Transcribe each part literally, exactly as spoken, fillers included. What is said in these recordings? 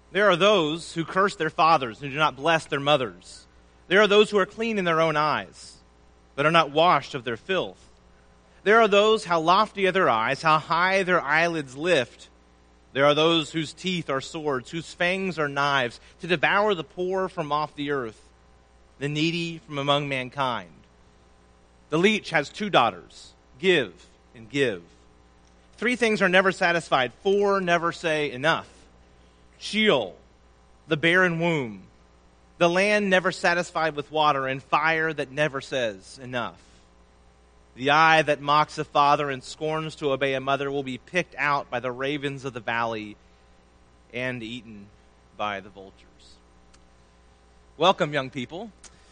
There are those who curse their fathers and do not bless their mothers. There are those who are clean in their own eyes, but are not washed of their filth. There are those, how lofty are their eyes, how high their eyelids lift. There are those whose teeth are swords, whose fangs are knives, to devour the poor from off the earth, the needy from among mankind. The leech has two daughters, give and give. Three things are never satisfied, four never say enough. Sheol, the barren womb, the land never satisfied with water, and fire that never says enough. The eye that mocks a father and scorns to obey a mother will be picked out by the ravens of the valley and eaten by the vultures. Welcome, young people.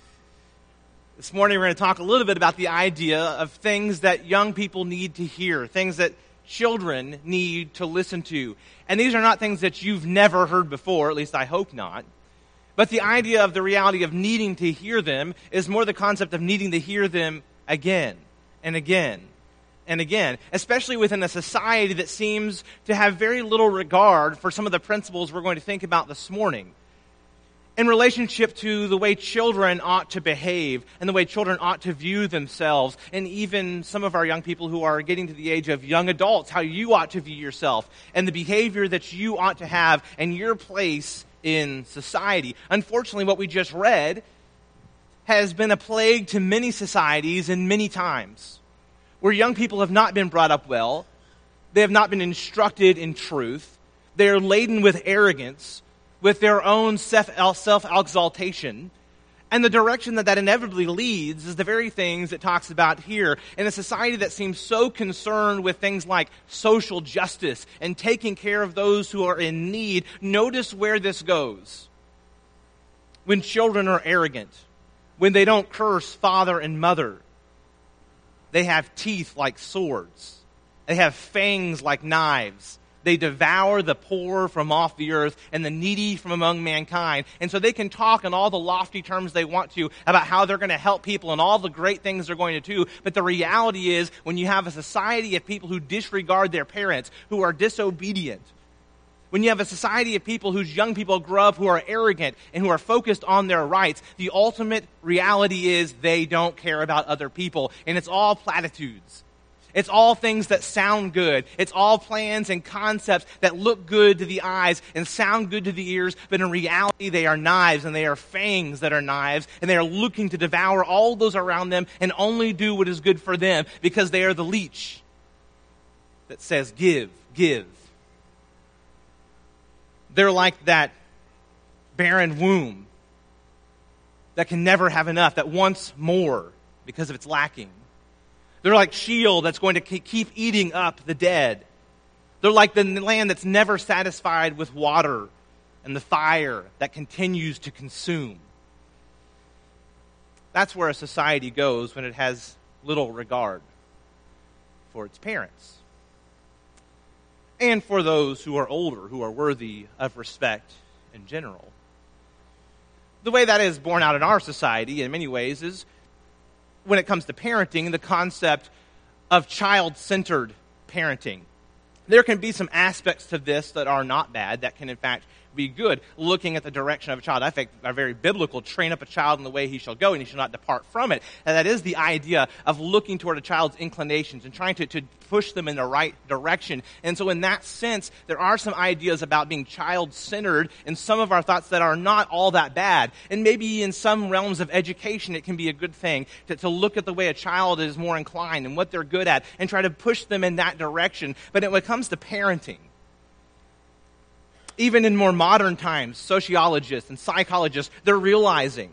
This morning we're going to talk a little bit about the idea of things that young people need to hear, things that children need to listen to. And these are not things that you've never heard before, at least I hope not. But the idea of the reality of needing to hear them is more the concept of needing to hear them again and again and again, especially within a society that seems to have very little regard for some of the principles we're going to think about this morning in relationship to the way children ought to behave and the way children ought to view themselves, and even some of our young people who are getting to the age of young adults, how you ought to view yourself and the behavior that you ought to have and your place in society. Unfortunately, what we just read has been a plague to many societies and many times, where young people have not been brought up well, they have not been instructed in truth, they are laden with arrogance, with their own self-exaltation, and the direction that that inevitably leads is the very things it talks about here. In a society that seems so concerned with things like social justice and taking care of those who are in need, notice where this goes. When children are arrogant, when they don't curse father and mother, they have teeth like swords. They have fangs like knives. They devour the poor from off the earth and the needy from among mankind. And so they can talk in all the lofty terms they want to about how they're going to help people and all the great things they're going to do. But the reality is, when you have a society of people who disregard their parents, who are disobedient, when you have a society of people whose young people grow up who are arrogant and who are focused on their rights, the ultimate reality is they don't care about other people. And it's all platitudes. It's all things that sound good. It's all plans and concepts that look good to the eyes and sound good to the ears, but in reality they are knives and they are fangs that are knives, and they are looking to devour all those around them and only do what is good for them because they are the leech that says give, give. They're like that barren womb that can never have enough, that wants more because of its lacking. They're like Sheol that's going to keep eating up the dead. They're like the land that's never satisfied with water and the fire that continues to consume. That's where a society goes when it has little regard for its parents. And for those who are older, who are worthy of respect in general. The way that is borne out in our society in many ways is, when it comes to parenting, the concept of child-centered parenting. There can be some aspects to this that are not bad, that can in fact be good, looking at the direction of a child. I think are very biblical. Train up a child in the way he shall go, and he shall not depart from it. And that is the idea of looking toward a child's inclinations and trying to, to push them in the right direction. And so in that sense, there are some ideas about being child-centered in some of our thoughts that are not all that bad. And maybe in some realms of education, it can be a good thing to, to look at the way a child is more inclined and what they're good at and try to push them in that direction. But when it comes to parenting, even in more modern times, sociologists and psychologists, they're realizing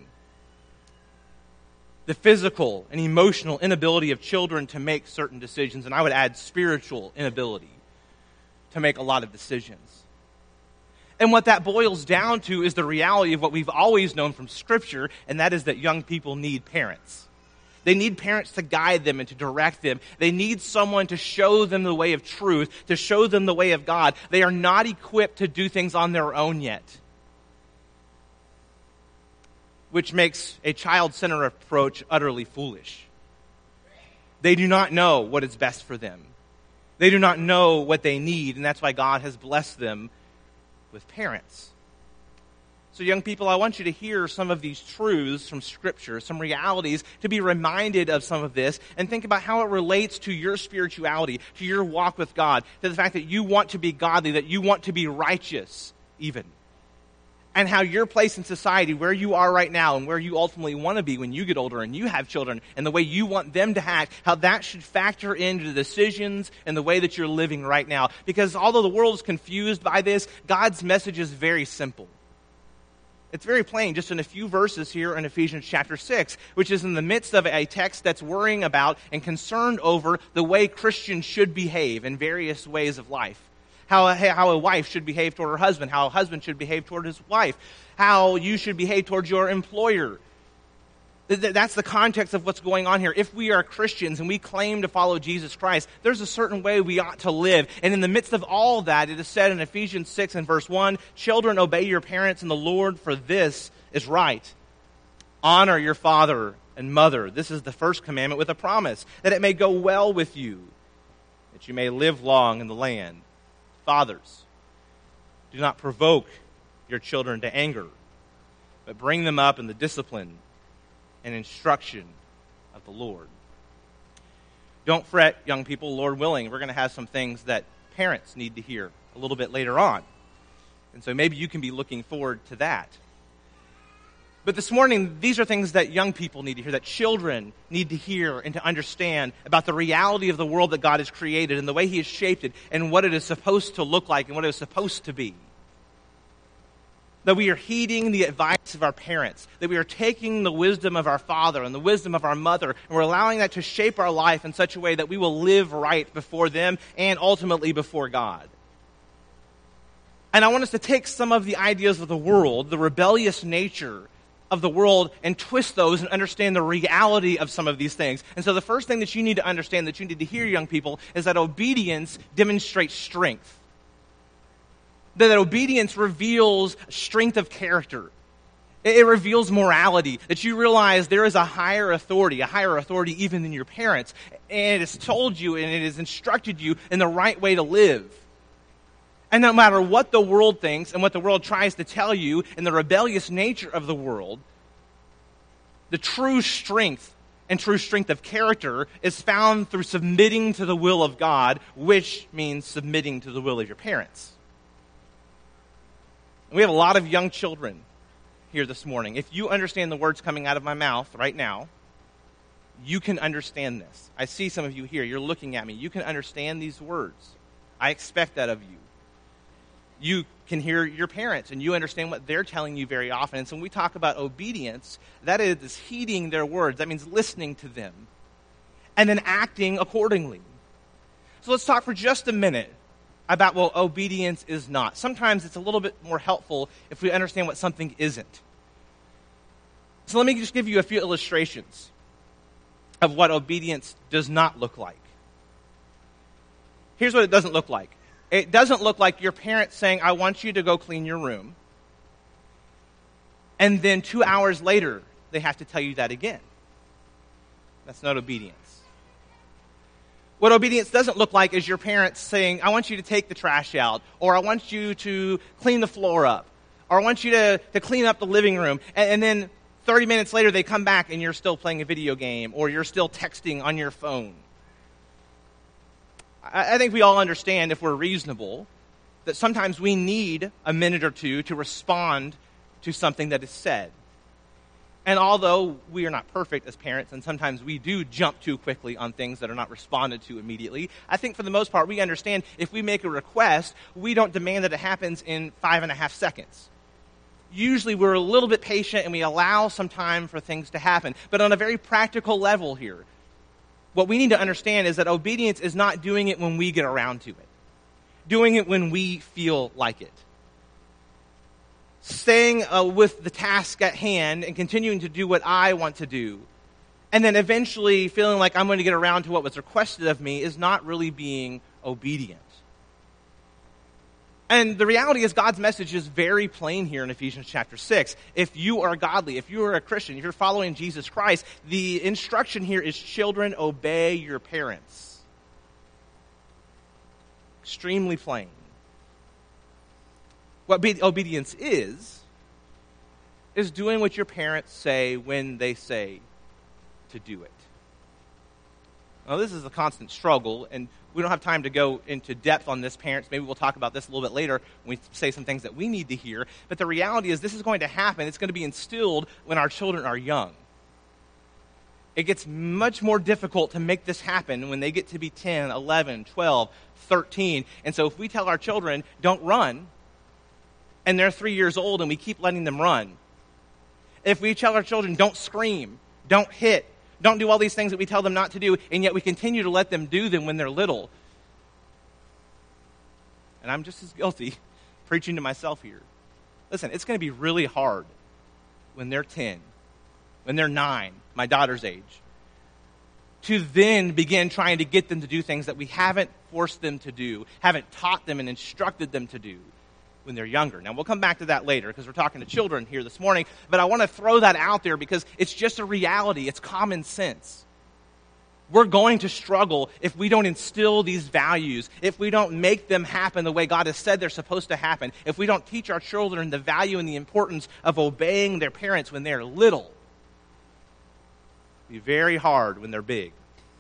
the physical and emotional inability of children to make certain decisions, and I would add spiritual inability to make a lot of decisions. And what that boils down to is the reality of what we've always known from Scripture, and that is that young people need parents. They need parents to guide them and to direct them. They need someone to show them the way of truth, to show them the way of God. They are not equipped to do things on their own yet, which makes a child-centered approach utterly foolish. They do not know what is best for them. They do not know what they need, and that's why God has blessed them with parents. So young people, I want you to hear some of these truths from Scripture, some realities, to be reminded of some of this, and think about how it relates to your spirituality, to your walk with God, to the fact that you want to be godly, that you want to be righteous even. And how your place in society, where you are right now and where you ultimately want to be when you get older and you have children, and the way you want them to act, how that should factor into the decisions and the way that you're living right now. Because although the world is confused by this, God's message is very simple. It's very plain, just in a few verses here in Ephesians chapter six, which is in the midst of a text that's worrying about and concerned over the way Christians should behave in various ways of life. How, how a wife should behave toward her husband, how a husband should behave toward his wife, how you should behave towards your employer. That's the context of what's going on here. If we are Christians and we claim to follow Jesus Christ, there's a certain way we ought to live. And in the midst of all that, it is said in Ephesians six and verse one, "Children, obey your parents in the Lord, for this is right. Honor your father and mother." This is the first commandment with a promise, "that it may go well with you, that you may live long in the land. Fathers, do not provoke your children to anger, but bring them up in the discipline and instruction of the Lord." Don't fret, young people. Lord willing, we're going to have some things that parents need to hear a little bit later on. And so maybe you can be looking forward to that. But this morning, these are things that young people need to hear, that children need to hear and to understand about the reality of the world that God has created and the way He has shaped it and what it is supposed to look like and what it is supposed to be. That we are heeding the advice of our parents, that we are taking the wisdom of our father and the wisdom of our mother, and we're allowing that to shape our life in such a way that we will live right before them and ultimately before God. And I want us to take some of the ideas of the world, the rebellious nature of the world, and twist those and understand the reality of some of these things. And so the first thing that you need to understand, that you need to hear, young people, is that obedience demonstrates strength. That obedience reveals strength of character. It reveals morality, that you realize there is a higher authority, a higher authority even than your parents. And it has told you and it has instructed you in the right way to live. And no matter what the world thinks and what the world tries to tell you in the rebellious nature of the world, the true strength and true strength of character is found through submitting to the will of God, which means submitting to the will of your parents. And we have a lot of young children here this morning. If you understand the words coming out of my mouth right now, you can understand this. I see some of you here. You're looking at me. You can understand these words. I expect that of you. You can hear your parents, and you understand what they're telling you very often. And so when we talk about obedience, that is heeding their words. That means listening to them and then acting accordingly. So let's talk for just a minute about what obedience is not. Sometimes it's a little bit more helpful if we understand what something isn't. So let me just give you a few illustrations of what obedience does not look like. Here's what it doesn't look like. It doesn't look like your parents saying, "I want you to go clean your room," and then two hours later, they have to tell you that again. That's not obedience. What obedience doesn't look like is your parents saying, "I want you to take the trash out," or "I want you to clean the floor up," or "I want you to, to clean up the living room," and, and then thirty minutes later they come back and you're still playing a video game, or you're still texting on your phone. I, I think we all understand, if we're reasonable, that sometimes we need a minute or two to respond to something that is said. And although we are not perfect as parents, and sometimes we do jump too quickly on things that are not responded to immediately, I think for the most part we understand if we make a request, we don't demand that it happens in five and a half seconds. Usually we're a little bit patient and we allow some time for things to happen. But on a very practical level here, what we need to understand is that obedience is not doing it when we get around to it. Doing it when we feel like it. Staying uh, with the task at hand and continuing to do what I want to do, and then eventually feeling like I'm going to get around to what was requested of me, is not really being obedient. And the reality is God's message is very plain here in Ephesians chapter six. If you are godly, if you are a Christian, if you're following Jesus Christ, the instruction here is, children, obey your parents. Extremely plain. What be- obedience is, is doing what your parents say when they say to do it. Now, this is a constant struggle, and we don't have time to go into depth on this, parents. Maybe we'll talk about this a little bit later when we say some things that we need to hear. But the reality is this is going to happen. It's going to be instilled when our children are young. It gets much more difficult to make this happen when they get to be ten, eleven, twelve, thirteen. And so if we tell our children, don't run, and they're three years old and we keep letting them run, if we tell our children, don't scream, don't hit, don't do all these things that we tell them not to do, and yet we continue to let them do them when they're little. And I'm just as guilty preaching to myself here. Listen, it's going to be really hard when they're ten, when they're nine, my daughter's age, to then begin trying to get them to do things that we haven't forced them to do, haven't taught them and instructed them to do when they're younger. Now, we'll come back to that later because we're talking to children here this morning, but I want to throw that out there because it's just a reality. It's common sense. We're going to struggle if we don't instill these values, if we don't make them happen the way God has said they're supposed to happen, if we don't teach our children the value and the importance of obeying their parents when they're little. It'll be very hard when they're big.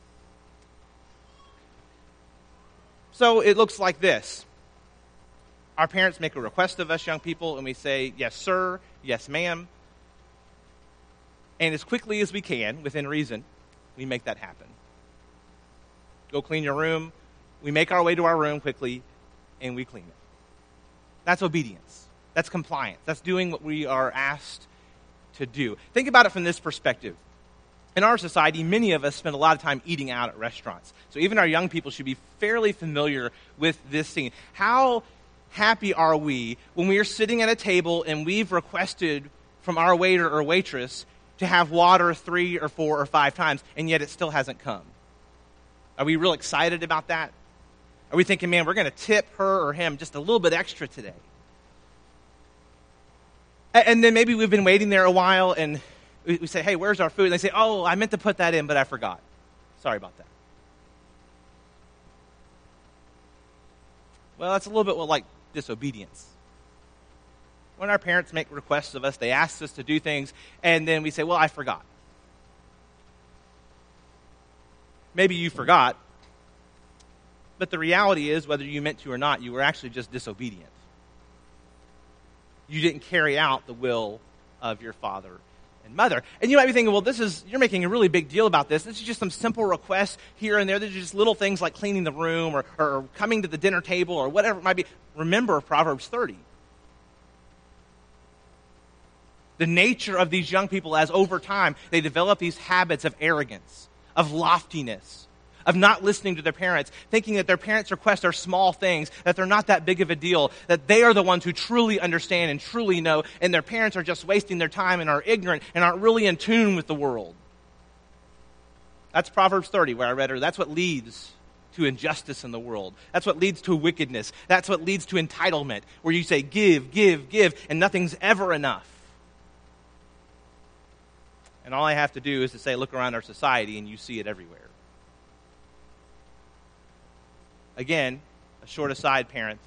So it looks like this. Our parents make a request of us young people, and we say, yes, sir, yes, ma'am. And as quickly as we can, within reason, we make that happen. Go clean your room. We make our way to our room quickly, and we clean it. That's obedience. That's compliance. That's doing what we are asked to do. Think about it from this perspective. In our society, many of us spend a lot of time eating out at restaurants. So even our young people should be fairly familiar with this scene. How happy are we when we are sitting at a table and we've requested from our waiter or waitress to have water three or four or five times, and yet it still hasn't come? Are we real excited about that? Are we thinking, man, we're going to tip her or him just a little bit extra today? And then maybe we've been waiting there a while, and we say, hey, where's our food? And they say, oh, I meant to put that in, but I forgot. Sorry about that. Well, that's a little bit like disobedience. When our parents make requests of us, they ask us to do things, and then we say, well, I forgot. Maybe you forgot, but the reality is, whether you meant to or not, you were actually just disobedient. You didn't carry out the will of your father and mother. And you might be thinking, well, this is, you're making a really big deal about this. This is just some simple requests here and there. These are just little things like cleaning the room or, or coming to the dinner table or whatever it might be. Remember Proverbs thirty. The nature of these young people as over time, they develop these habits of arrogance, of loftiness, of not listening to their parents, thinking that their parents' requests are small things, that they're not that big of a deal, that they are the ones who truly understand and truly know, and their parents are just wasting their time and are ignorant and aren't really in tune with the world. That's Proverbs thirty, where I read her. That's what leads to injustice in the world. That's what leads to wickedness. That's what leads to entitlement, where you say, give, give, give, and nothing's ever enough. And all I have to do is to say, look around our society, and you see it everywhere. Again, a short aside, parents.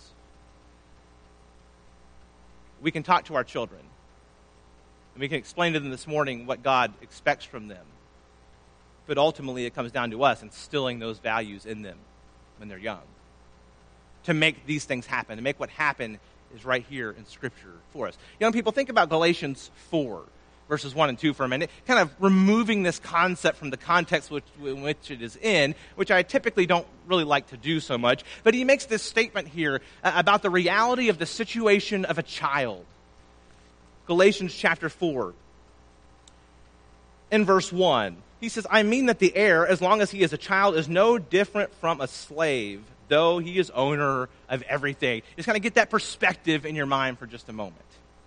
We can talk to our children, and we can explain to them this morning what God expects from them. But ultimately, it comes down to us instilling those values in them when they're young. To make these things happen, to make what happen is right here in Scripture for us. Young people, think about Galatians four. Verses one and two for a minute, kind of removing this concept from the context which, in which it is in, which I typically don't really like to do so much. But he makes this statement here uh, about the reality of the situation of a child. Galatians chapter four, in verse one, he says, I mean that the heir, as long as he is a child, is no different from a slave, though he is owner of everything. Just kind of get that perspective in your mind for just a moment.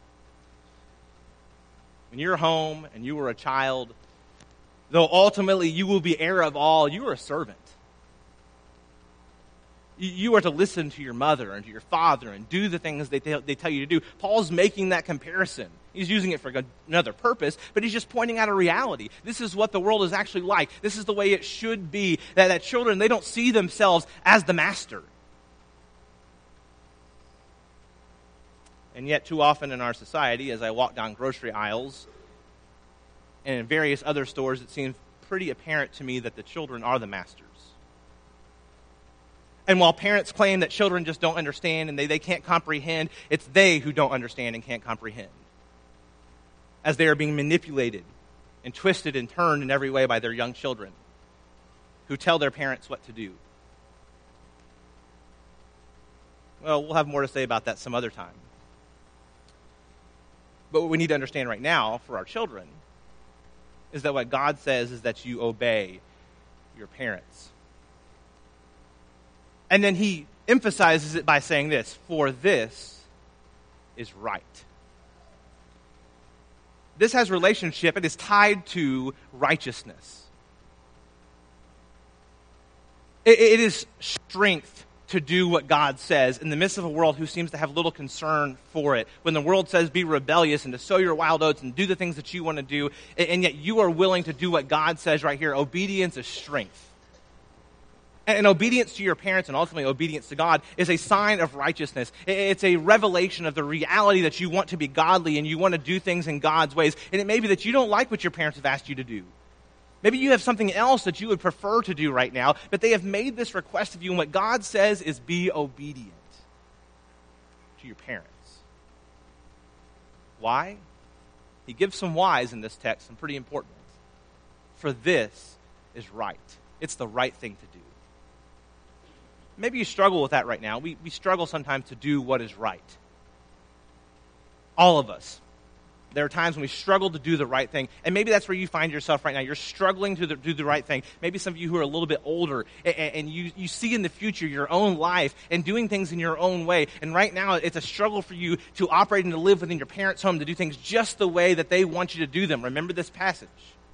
When you're home and you were a child, though ultimately you will be heir of all, you are a servant. You are to listen to your mother and to your father and do the things they tell, they tell you to do. Paul's making that comparison. He's using it for another purpose, but he's just pointing out a reality. This is what the world is actually like. This is the way it should be, that, that children, they don't see themselves as the master. And yet, too often in our society, as I walk down grocery aisles and in various other stores, it seems pretty apparent to me that the children are the masters. And while parents claim that children just don't understand and they, they can't comprehend, it's they who don't understand and can't comprehend, as they are being manipulated and twisted and turned in every way by their young children who tell their parents what to do. Well, we'll have more to say about that some other time. But what we need to understand right now for our children is that what God says is that you obey your parents. And then he emphasizes it by saying this, for this is right. This has relationship. It is tied to righteousness. It, it is strength to do what God says in the midst of a world who seems to have little concern for it. When the world says be rebellious and to sow your wild oats and do the things that you want to do, and yet you are willing to do what God says right here. Obedience is strength. And obedience to your parents and ultimately obedience to God is a sign of righteousness. It's a revelation of the reality that you want to be godly and you want to do things in God's ways. And it may be that you don't like what your parents have asked you to do. Maybe you have something else that you would prefer to do right now, but they have made this request of you, and what God says is be obedient to your parents. Why? He gives some whys in this text, some pretty important ones. For this is right. It's the right thing to do. Maybe you struggle with that right now. We, we struggle sometimes to do what is right. All of us. There are times when we struggle to do the right thing, and maybe that's where you find yourself right now. You're struggling to do the right thing. Maybe some of you who are a little bit older, and, and you, you see in the future your own life and doing things in your own way, and right now it's a struggle for you to operate and to live within your parents' home, to do things just the way that they want you to do them. Remember this passage.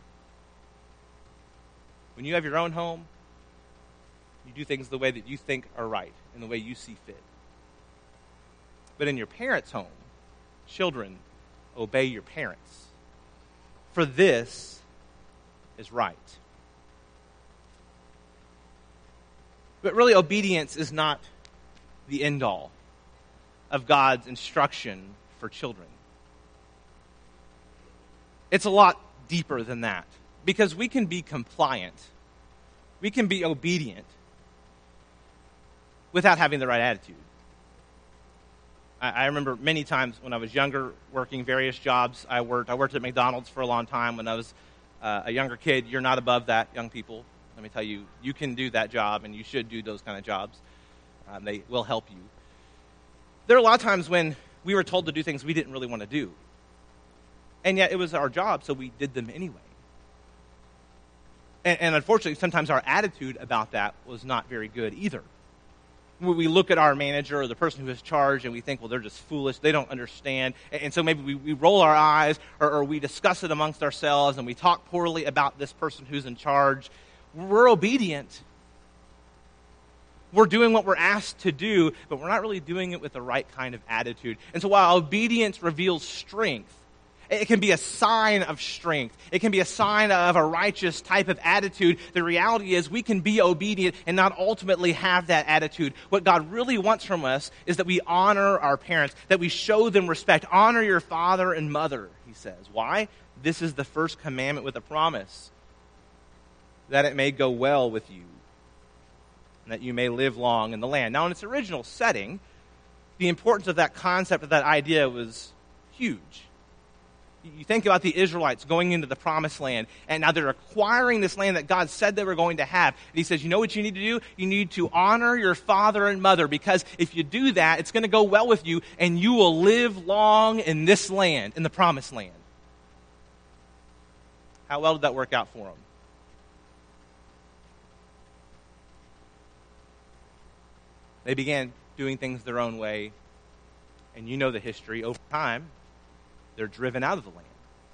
When you have your own home, you do things the way that you think are right and the way you see fit. But in your parents' home, children, obey your parents. For this is right. But really, obedience is not the end-all of God's instruction for children. It's a lot deeper than that. Because we can be compliant. We can be obedient without having the right attitude. I remember many times when I was younger, working various jobs. I worked I worked at McDonald's for a long time when I was uh, a younger kid. You're not above that, young people. Let me tell you, you can do that job, and you should do those kind of jobs. Um, they will help you. There are a lot of times when we were told to do things we didn't really want to do. And yet it was our job, so we did them anyway. And, and unfortunately, sometimes our attitude about that was not very good either. We look at our manager or the person who is charged and we think, well, they're just foolish. They don't understand. And so maybe we, we roll our eyes or, or we discuss it amongst ourselves and we talk poorly about this person who's in charge. We're obedient. We're doing what we're asked to do, but we're not really doing it with the right kind of attitude. And so while obedience reveals strength, it can be a sign of strength. It can be a sign of a righteous type of attitude. The reality is we can be obedient and not ultimately have that attitude. What God really wants from us is that we honor our parents, that we show them respect. Honor your father and mother, he says. Why? This is the first commandment with a promise, that it may go well with you, and that you may live long in the land. Now, in its original setting, the importance of that concept, of that idea, was huge. You think about the Israelites going into the promised land, and now they're acquiring this land that God said they were going to have. And he says, you know what you need to do? You need to honor your father and mother, because if you do that, it's going to go well with you, and you will live long in this land, in the promised land. How well did that work out for them? They began doing things their own way, and you know the history. Over time, they're driven out of the land.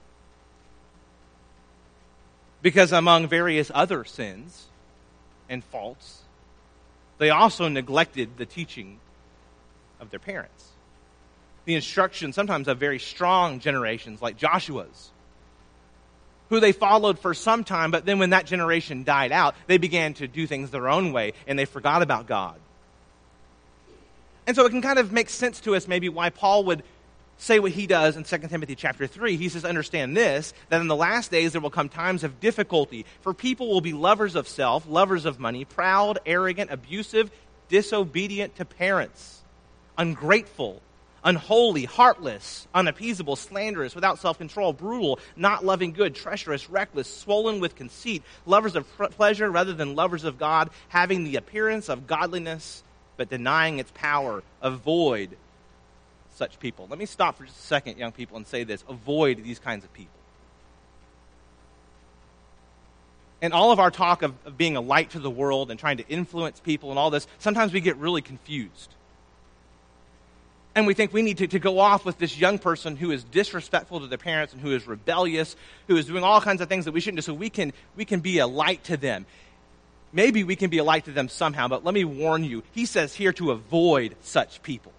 Because among various other sins and faults, they also neglected the teaching of their parents. The instruction sometimes of very strong generations like Joshua's, who they followed for some time, but then when that generation died out, they began to do things their own way, and they forgot about God. And so it can kind of make sense to us maybe why Paul would say what he does in Second Timothy chapter three. He says, understand this, that in the last days there will come times of difficulty, for people will be lovers of self, lovers of money, proud, arrogant, abusive, disobedient to parents, ungrateful, unholy, heartless, unappeasable, slanderous, without self-control, brutal, not loving good, treacherous, reckless, swollen with conceit, lovers of pleasure rather than lovers of God, having the appearance of godliness, but denying its power. Avoid such people. Let me stop for just a second, young people, and say this. Avoid these kinds of people. And all of our talk of, of being a light to the world and trying to influence people and all this, sometimes we get really confused. And we think we need to, to go off with this young person who is disrespectful to their parents and who is rebellious, who is doing all kinds of things that we shouldn't do, so we can, we can be a light to them. Maybe we can be a light to them somehow, but let me warn you, he says here to avoid such people.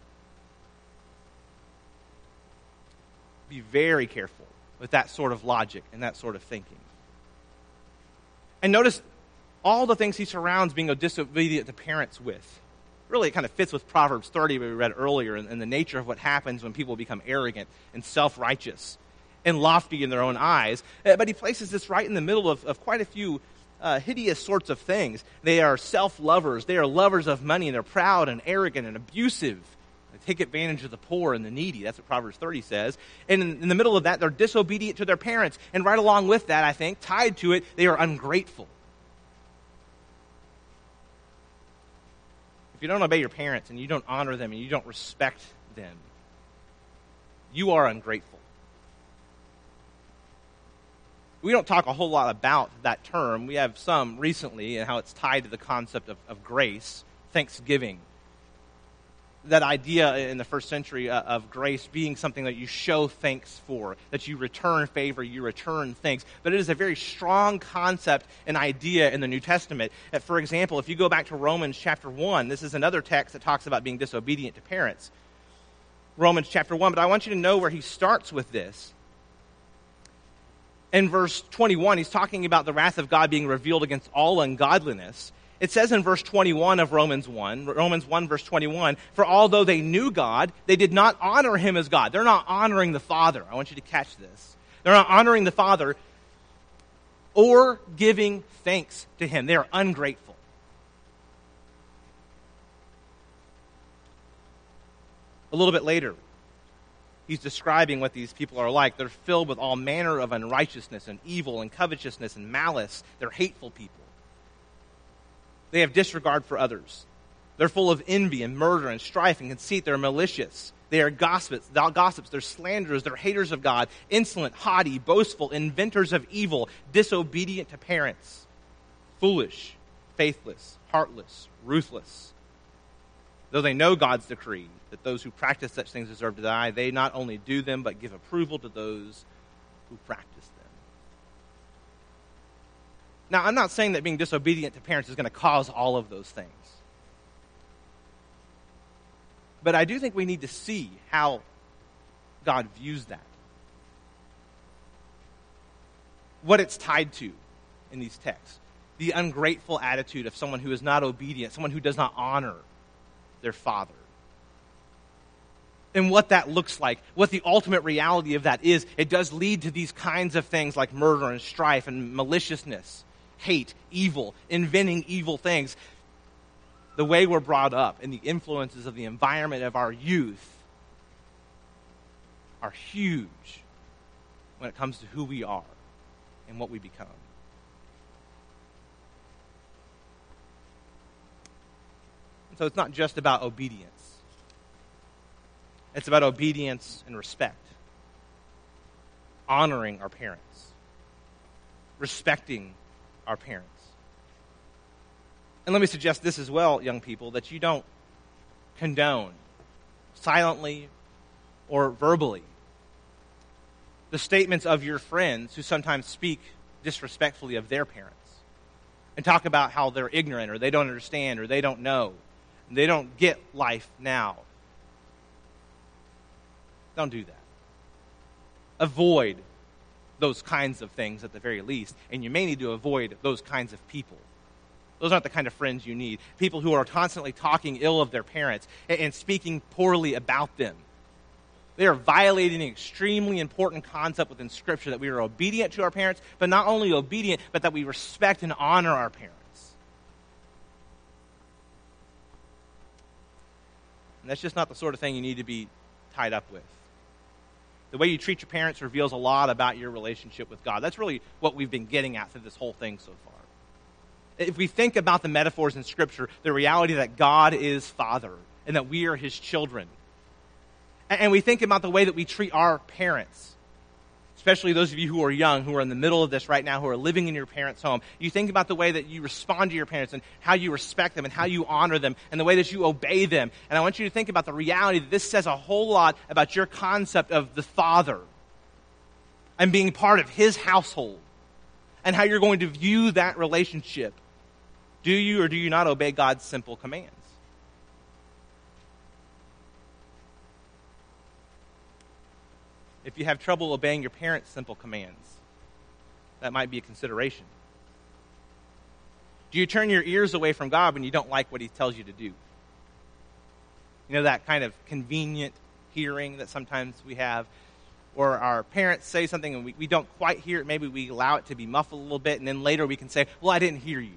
Be very careful with that sort of logic and that sort of thinking. And notice all the things he surrounds being disobedient to parents with. Really, it kind of fits with Proverbs thirty, we read earlier, and, and the nature of what happens when people become arrogant and self-righteous and lofty in their own eyes. Uh, but he places this right in the middle of, of quite a few uh, hideous sorts of things. They are self-lovers. They are lovers of money, and they're proud and arrogant and abusive. They take advantage of the poor and the needy. That's what Proverbs thirty says. And in, in the middle of that, they're disobedient to their parents. And right along with that, I think, tied to it, they are ungrateful. If you don't obey your parents and you don't honor them and you don't respect them, you are ungrateful. We don't talk a whole lot about that term. We have some recently and how it's tied to the concept of, of grace, thanksgiving. That idea in the first century of grace being something that you show thanks for, that you return favor, you return thanks. But it is a very strong concept and idea in the New Testament. For example, if you go back to Romans chapter one, this is another text that talks about being disobedient to parents. Romans chapter one, but I want you to know where he starts with this. In verse twenty-one, he's talking about the wrath of God being revealed against all ungodliness. It says in verse twenty-one of Romans one, Romans one verse twenty-one, for although they knew God, they did not honor him as God. They're not honoring the Father. I want you to catch this. They're not honoring the Father or giving thanks to him. They are ungrateful. A little bit later, he's describing what these people are like. They're filled with all manner of unrighteousness and evil and covetousness and malice. They're hateful people. They have disregard for others. They're full of envy and murder and strife and conceit. They're malicious. They are gossips. gossips. They're slanderers. They're haters of God, insolent, haughty, boastful, inventors of evil, disobedient to parents, foolish, faithless, heartless, ruthless. Though they know God's decree that those who practice such things deserve to die, they not only do them, but give approval to those who practice them. Now, I'm not saying that being disobedient to parents is going to cause all of those things. But I do think we need to see how God views that. What it's tied to in these texts. The ungrateful attitude of someone who is not obedient, someone who does not honor their father. And what that looks like, what the ultimate reality of that is, it does lead to these kinds of things like murder and strife and maliciousness, hate, evil, inventing evil things. The way we're brought up and the influences of the environment of our youth are huge when it comes to who we are and what we become. And so it's not just about obedience. It's about obedience and respect. Honoring our parents. Respecting our parents. And let me suggest this as well, young people, that you don't condone, silently or verbally, the statements of your friends who sometimes speak disrespectfully of their parents and talk about how they're ignorant or they don't understand or they don't know. And they don't get life now. Don't do that. Avoid those kinds of things at the very least, and you may need to avoid those kinds of people. Those aren't the kind of friends you need. People who are constantly talking ill of their parents and speaking poorly about them. They are violating an extremely important concept within Scripture, that we are obedient to our parents, but not only obedient, but that we respect and honor our parents. And that's just not the sort of thing you need to be tied up with. The way you treat your parents reveals a lot about your relationship with God. That's really what we've been getting at through this whole thing so far. If we think about the metaphors in Scripture, the reality that God is Father and that we are His children, and we think about the way that we treat our parents, especially those of you who are young, who are in the middle of this right now, who are living in your parents' home. You think about the way that you respond to your parents and how you respect them and how you honor them and the way that you obey them. And I want you to think about the reality that this says a whole lot about your concept of the Father and being part of His household and how you're going to view that relationship. Do you or do you not obey God's simple commands? If you have trouble obeying your parents' simple commands, that might be a consideration. Do you turn your ears away from God when you don't like what He tells you to do? You know, that kind of convenient hearing that sometimes we have, or our parents say something and we, we don't quite hear it. Maybe we allow it to be muffled a little bit, and then later we can say, well, I didn't hear you.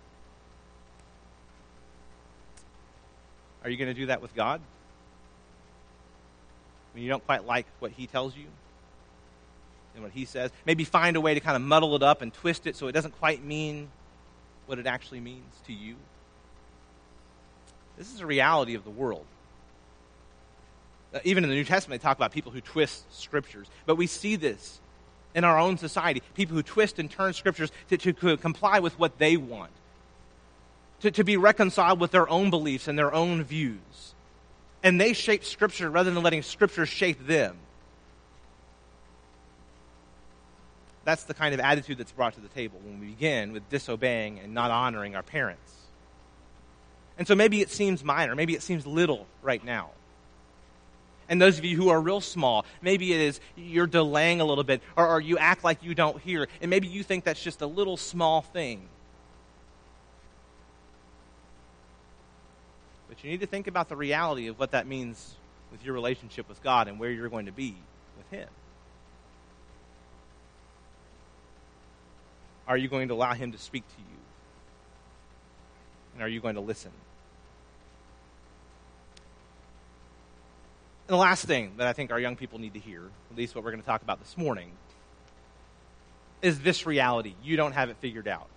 Are you going to do that with God? When you don't quite like what He tells you and what He says? Maybe find a way to kind of muddle it up and twist it so it doesn't quite mean what it actually means to you. This is a reality of the world. Uh, even in the New Testament, they talk about people who twist Scriptures. But we see this in our own society. People who twist and turn Scriptures to, to, to comply with what they want. To, to be reconciled with their own beliefs and their own views. And they shape Scripture rather than letting Scripture shape them. That's the kind of attitude that's brought to the table when we begin with disobeying and not honoring our parents. And so maybe it seems minor, maybe it seems little right now. And those of you who are real small, maybe it is you're delaying a little bit, or, or you act like you don't hear, and maybe you think that's just a little small thing. But you need to think about the reality of what that means with your relationship with God and where you're going to be with Him. Are you going to allow Him to speak to you? And are you going to listen? And the last thing that I think our young people need to hear, at least what we're going to talk about this morning, is this reality. You don't have it figured out.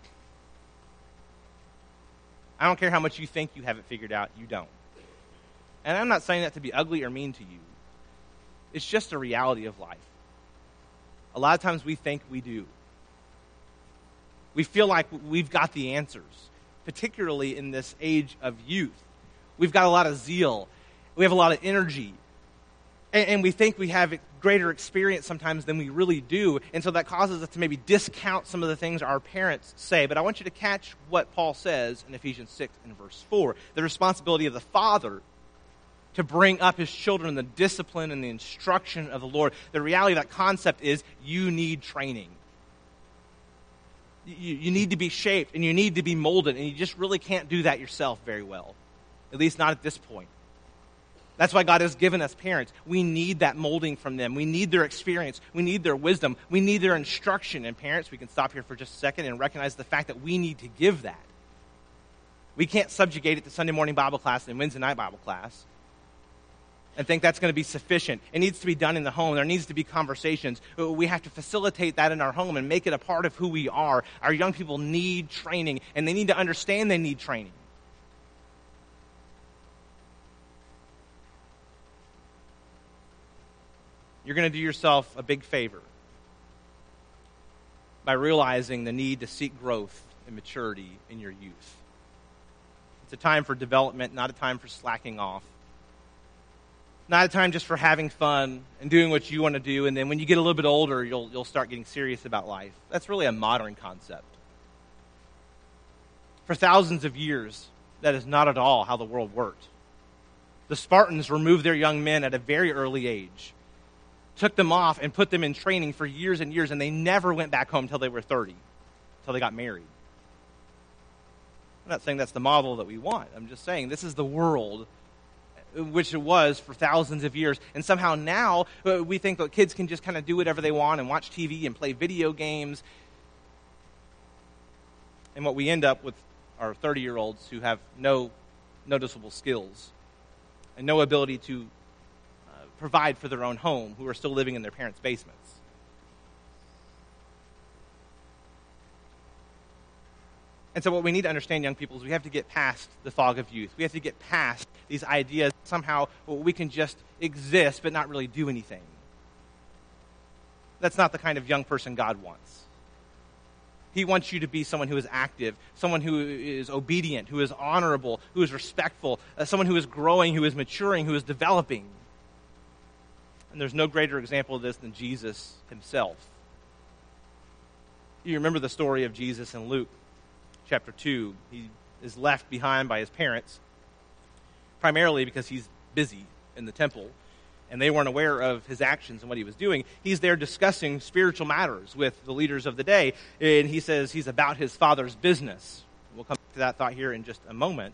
I don't care how much you think you have it figured out, you don't. And I'm not saying that to be ugly or mean to you. It's just a reality of life. A lot of times we think we do. We feel like we've got the answers, particularly in this age of youth. We've got a lot of zeal. We have a lot of energy. And, and we think we have greater experience sometimes than we really do. And so that causes us to maybe discount some of the things our parents say. But I want you to catch what Paul says in Ephesians six and verse four. The responsibility of the father to bring up his children in the discipline and the instruction of the Lord. The reality of that concept is you need training. You, you need to be shaped and you need to be molded. And you just really can't do that yourself very well. At least not at this point. That's why God has given us parents. We need that molding from them. We need their experience. We need their wisdom. We need their instruction. And parents, we can stop here for just a second and recognize the fact that we need to give that. We can't subjugate it to Sunday morning Bible class and Wednesday night Bible class and think that's going to be sufficient. It needs to be done in the home. There needs to be conversations. We have to facilitate that in our home and make it a part of who we are. Our young people need training, and they need to understand they need training. You're going to do yourself a big favor by realizing the need to seek growth and maturity in your youth. It's a time for development, not a time for slacking off. Not a time just for having fun and doing what you want to do, and then when you get a little bit older, you'll, you'll start getting serious about life. That's really a modern concept. For thousands of years, that is not at all how the world worked. The Spartans removed their young men at a very early age, took them off and put them in training for years and years, and they never went back home until they were thirty, until they got married. I'm not saying that's the model that we want. I'm just saying this is the world which it was for thousands of years. And somehow now uh, we think that kids can just kind of do whatever they want and watch T V and play video games. And what we end up with are thirty-year-olds who have no noticeable skills and no ability to uh, provide for their own home, who are still living in their parents' basements. And so what we need to understand, young people, is we have to get past the fog of youth. We have to get past these ideas that somehow well, we can just exist but not really do anything. That's not the kind of young person God wants. He wants you to be someone who is active, someone who is obedient, who is honorable, who is respectful, uh, someone who is growing, who is maturing, who is developing. And there's no greater example of this than Jesus himself. You remember the story of Jesus in Luke chapter two. He is left behind by his parents, primarily because he's busy in the temple, and they weren't aware of his actions and what he was doing. He's there discussing spiritual matters with the leaders of the day, and he says he's about his father's business. We'll come to that thought here in just a moment.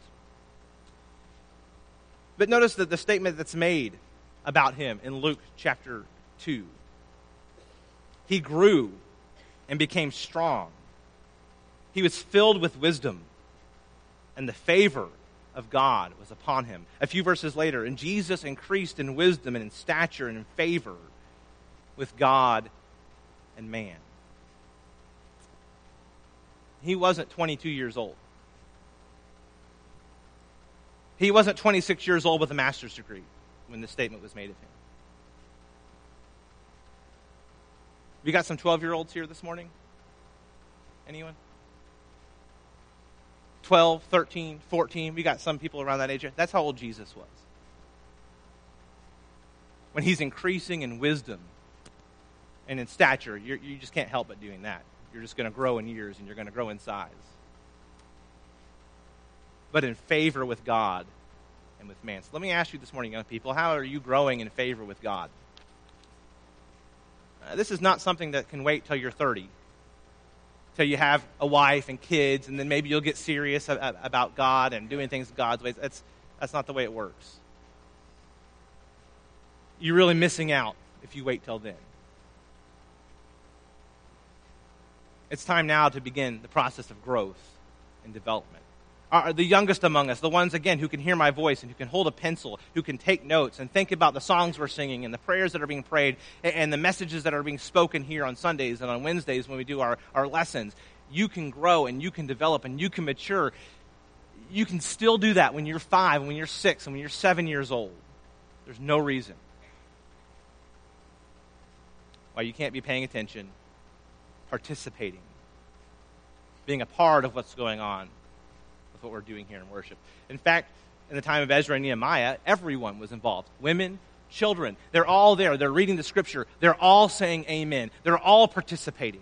But notice that the statement that's made about him in Luke chapter two. He grew and became strong. He was filled with wisdom, and the favor of God was upon him. A few verses later, and Jesus increased in wisdom and in stature and in favor with God and man. He wasn't twenty-two years old. He wasn't twenty-six years old with a master's degree when this statement was made of him. We got some twelve-year-olds here this morning? Anyone? twelve, thirteen, fourteen. We got some people around that age. That's how old Jesus was. When he's increasing in wisdom and in stature, you're, you just can't help but doing that. You're just going to grow in years and you're going to grow in size. But in favor with God and with man. So let me ask you this morning, young people, how are you growing in favor with God? Uh, this is not something that can wait till you're thirty. Till you have a wife and kids, and then maybe you'll get serious about God and doing things God's ways. That's, that's not the way it works. You're really missing out if you wait till then. It's time now to begin the process of growth and development. Are the youngest among us, the ones, again, who can hear my voice and who can hold a pencil, who can take notes and think about the songs we're singing and the prayers that are being prayed and the messages that are being spoken here on Sundays and on Wednesdays when we do our, our lessons. You can grow and you can develop and you can mature. You can still do that when you're five, when you're six, and when you're seven years old. There's no reason why you can't be paying attention, participating, being a part of what's going on with what we're doing here in worship. In fact, in the time of Ezra and Nehemiah, everyone was involved. Women, children, they're all there. They're reading the scripture. They're all saying amen. They're all participating.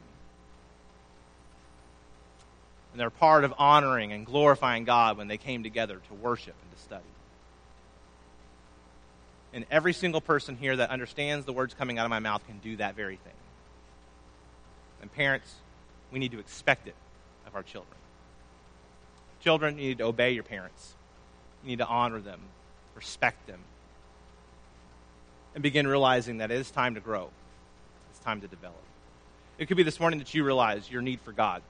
And they're part of honoring and glorifying God when they came together to worship and to study. And every single person here that understands the words coming out of my mouth can do that very thing. And parents, we need to expect it of our children. Children, you need to obey your parents. You need to honor them, respect them, and begin realizing that it is time to grow. It's time to develop. It could be this morning that you realize your need for God.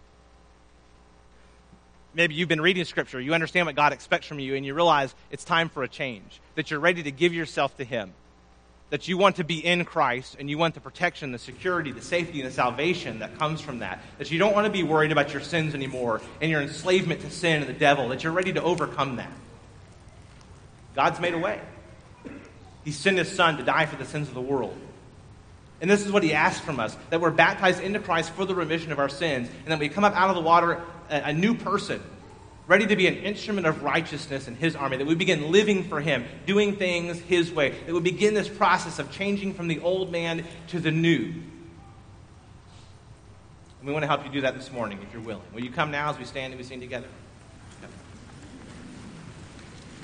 Maybe you've been reading Scripture, you understand what God expects from you, and you realize it's time for a change, that you're ready to give yourself to Him, that you want to be in Christ, and you want the protection, the security, the safety, and the salvation that comes from that, that you don't want to be worried about your sins anymore and your enslavement to sin and the devil, that you're ready to overcome that. God's made a way. He sent His Son to die for the sins of the world. And this is what He asks from us, that we're baptized into Christ for the remission of our sins, and that we come up out of the water a, a new person, ready to be an instrument of righteousness in His army, that we begin living for Him, doing things His way, that we begin this process of changing from the old man to the new. And we want to help you do that this morning if you're willing. Will you come now as we stand and we sing together?